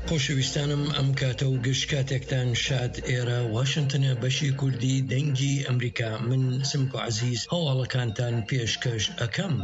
خۆشەویستانم ئەم کاتە و گشت کاتێکتان شاد ئێرە واشنگتنە بەشی کوردی دەنگی ئەمریکا من سمکو عەزیز هەواڵەکانتان پێشکەش ئەکەم.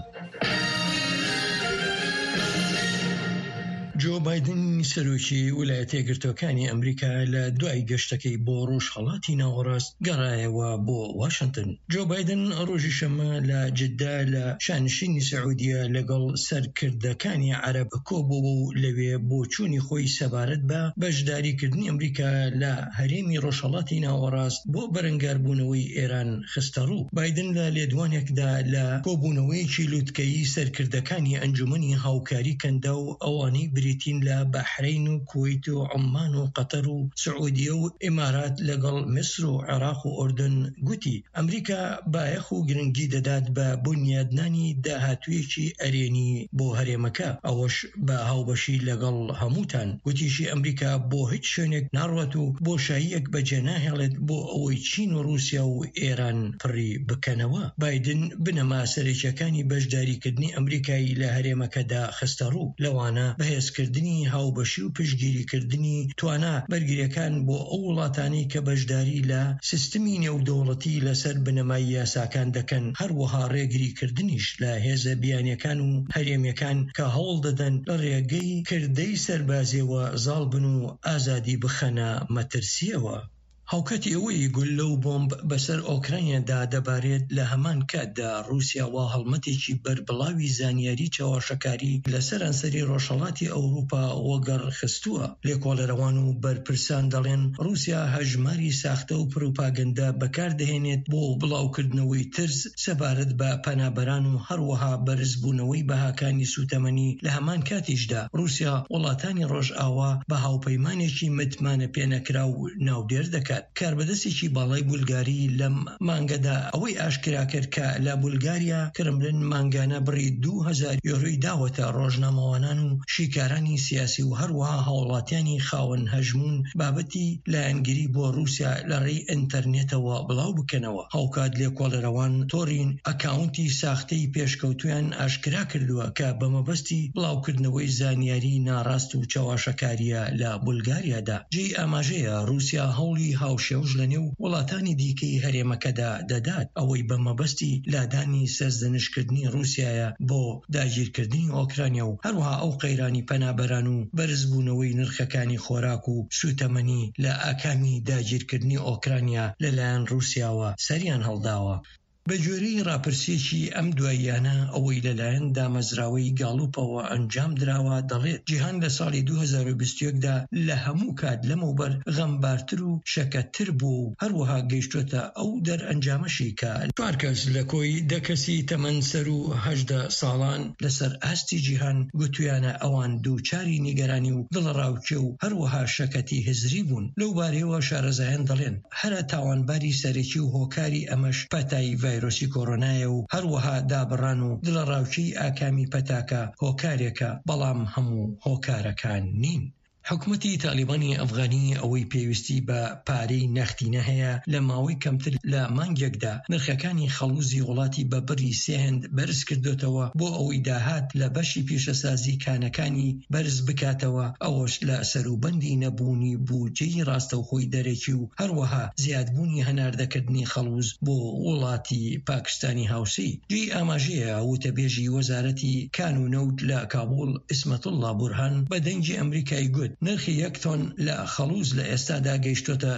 جو بایدن سەرۆکی ویلایەتە یەکگرتووەکانی ئەمریکا لە دوای گەشتەکەی بۆ ڕۆژهەڵاتی ناوەڕاست گەڕایەوە بۆ واشنگتن. جو بایدن ڕۆژی شەمە لە جددا لە شانشینی سەعودیە لەگەڵ سەرکردەکانی عەرەب کۆبووە و لەوێ بۆ چوونی خۆی سەبارەت بە بەشداریکردنی ئەمریکا لە هەرێمی ڕۆژهەڵاتی ناوەڕاست بۆ بەرەنگاربوونەوەی ئێران خستە ڕوو. بایدن لە لێدوانێکدا لە کۆبوونەوەیەکی لووتکەیی سەرکردەکانی ئەنجومەنی هاوکاری کەندە و ئەوانەی بریتین لە بەحرین و کوێیت و عومان و قەتەر و سعودیە و ئیمارات لەگەڵ میسر و عێراق و ئوردن گوتی ئەمریکا بایەخ و گرنگی دەدات بە بنیادنانی داهاتوویەکی ئەرێنی بۆ هەرێمەکە، ئەوەش بە هاوبەشی لەگەڵ هەمووتان. گوتیشی ئەمریکا بۆ هیچ شوێنێک ناڕوات و بۆشاییەک بەجێ ناهێڵێت بۆ ئەوەی چین و رووسیا و ئێران پڕی بکەنەوە. بایدن بنەما سەرەکیەکانی بەشداریکردنی ئەمریکایی لە هەرێمەکەدا خستە ڕوو، لەوانە بەهێزکردنی هاوبەشی و پشتگیریکردنی توانە بەرگریەکان بۆ ئەو وڵاتانی کە بەشداری لە سیستمی نێودەوڵەتی لەسەر بنەمای یاساکان دەکەن، هەروەها ڕێگریکردنیش لە هێزە بیانیەکان و هەرێمیەکان کە هەوڵ دەدەن لە ڕێگەی کردەی سەربازیەوە زاڵ بن و ئازادی بخەنە مەترسیەوە. هاوکەتی ئەوەی گولە و بۆمب بەسەر ئۆکراینادا دەبارێت لە هەمان کاتدا رووسیا وا هەڵمەتێکی بەربڵاوی زانیاری چاوەشەکاری لەسەر ئەنسەری ڕۆژهەڵاتی ئەوروپا وەگەڕ خستووە. لێکۆڵەرەوان و بەرپرسان دەڵێن رووسیا هەژماری ساختە و پروپاگەندە بەکاردەهێنێت بۆ بڵاوکردنەوەی ترس سەبارەت بە پەنابەران و هەروەها بەرزبوونەوەی بەهاکانی سوتەمەنی. لە هەمان کاتیشدا رووسیا وڵاتانی ڕۆژئاوا بە هاوپەیمانێکی متمانە پێنەکرا و ناودێر دەکات. کاربەدەستێکی باڵای بولگاری لەم مانگەدا ئەوەی ئاشکرا کرد کە لە بولگاریا کرملن مانگانە بڕی 2000 یۆرۆی داوەتە ڕۆژنامەوانان و شیکارانی سیاسی و هەروەها هاوڵاتیانی خاوەن هەژمون بابەتی لایەنگیری بۆ رووسیا لە ڕێی ئینتەرنێتەوە بڵاو بکەنەوە. هاوکات لێکۆڵەرەوان تۆڕین ئەکاونتی ساختەی پێشکەوتویان ئاشکرا کردووە کە بەمەبەستی بڵاوکردنەوەی زانیاری ناڕاست و چاواشەکاریە لە بولگاریادا. جێی ئاماژەیە رووسیا هەوڵی هاوشێوژ لە نێو وڵاتانی دیکەی هەرێمەکەدا دەدات، ئەوەی بەمەبەستی لادانی سەرزنشکردنی رووسیایە بۆ داگیرکردنی ئۆکرانیا و هەروەها ئەو قەیرانی پەنابەران و بەرزبوونەوەی نرخەکانی خۆراک و سوتەمەنی لە ئاکامی داگیرکردنی ئۆکرانیا لەلایەن رووسیاوە سەریان هەڵداوە. بە جۆرەی ڕاپرسیەکی ئەم دواییانە ئەوەی لەلایەن دامەزراوەی گاڵوپەوە ئەنجام دراوە دەڵێت جیهان لە ساڵی 2021دا لە هەموو کات لەمەوبەر غەمبارتر و شەکەتتر بوو و هەروەها گەیشتوتە ئەو دەرئەنجامەشی کە 4 کەس لە کۆی 10 کەسی تەمەنسەر و 18 ساڵان لەسەر ئاستی جیهان گوتویانە ئەوان دووچاری نیگەرانی و دڵڕاوچێ و هەروەها شەکەتی هزری بوون. لەو بارەیەوە شارەزایان دەڵێن هەرە تاوانباری سەرەکی و هۆکاری ئەمەش پەتای ڤایرۆسی کۆڕۆنایە و هەروەها دابڕان و دڵڕاوچەی ئاکامی پەتاکە هۆکارێکە، بەڵام هەموو هۆکارەکان نین. حکومەتی تالیبانی ئەفغانی ئەوەی پێویستی بە پارەی نەختینە هەیە لە ماوەی کەمتر لە مانگێکدا نرخەکانی خەڵوزی وڵاتی بە بڕی 3 هێند بەرز کردوتەوە بۆ ئەوەی داهات لە بەشی پیشەسازی کانەکانی بەرز بکاتەوە، ئەوەش لە سەروبەندی نەبوونی بودجەی ڕاستەوخۆی دەرەکی و هەروەها زیادبوونی هەناردەکردنی خەڵوز بۆ وڵاتی پاکستانی هاوسی. جێی ئاماژەیە وتەبێژی وەزارەتی کان و نەوت لە کابوڵ ئیسمەتوڵڵا بورهان بە دەنگی ئەمریکای گوت نرخی 1 تۆن لە خەڵوز لە ئێستادا گەیشتۆتە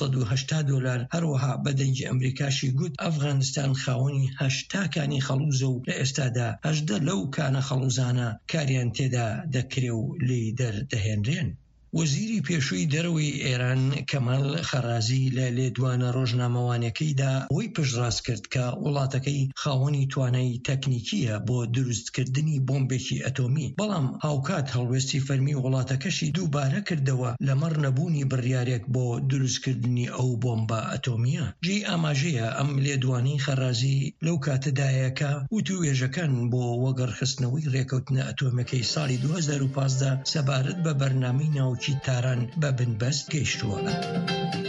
$280. هەروەها بە دەنگی ئەمریکاشی گوت ئەفغانستان خاوەنی 80 کانی خەڵوزە و لە ئێستادا 18 لەو کانە خەڵوزانە کاریان تێدا دەکرێ و لێی دەردەهێنرێن. وەزیری پێشووی دەرەوەی ئێران کەمال خەرازی لە لێدوانە ڕۆژنامەوانەکەیدا ئەوەی پشتڕاست کرد کە وڵاتەکەی خاوەنی توانای تەکنیکیە بۆ دروستکردنی بۆمبێکی ئەتۆمی، بەڵام هاوکات هەڵوێستی فەرمی وڵاتەکەشی دووبارە کردەوە لەمەڕ نەبوونی بڕیارێک بۆ دروستکردنی ئەو بۆمبە ئەتۆمیە. جێی ئاماژەیە ئەم لێدوانی خەرازی لەو کاتەدایەکە وتوێژەکان بۆ وەگەڕخستنەوەی ڕێکەوتنە ئەتۆمەکەی ساڵی 2015 سەبارەت بە بەرنامەی ناوچی تاران بە بنبەست گەیشتووە.